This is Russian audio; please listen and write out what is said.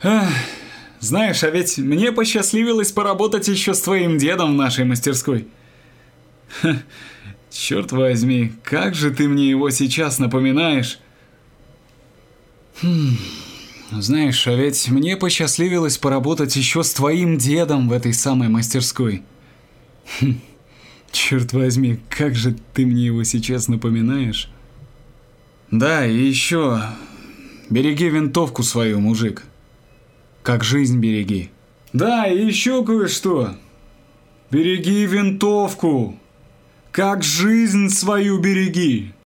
Ах, знаешь, а ведь мне посчастливилось поработать еще с твоим дедом в нашей мастерской. Ха, черт возьми, как же ты мне его сейчас напоминаешь. Знаешь, а ведь мне посчастливилось поработать еще с твоим дедом в этой самой мастерской. Черт возьми, как же ты мне его сейчас напоминаешь. Да, и еще береги винтовку свою, мужик. Как жизнь береги. Да, и еще кое-что. Береги винтовку. Как жизнь свою береги.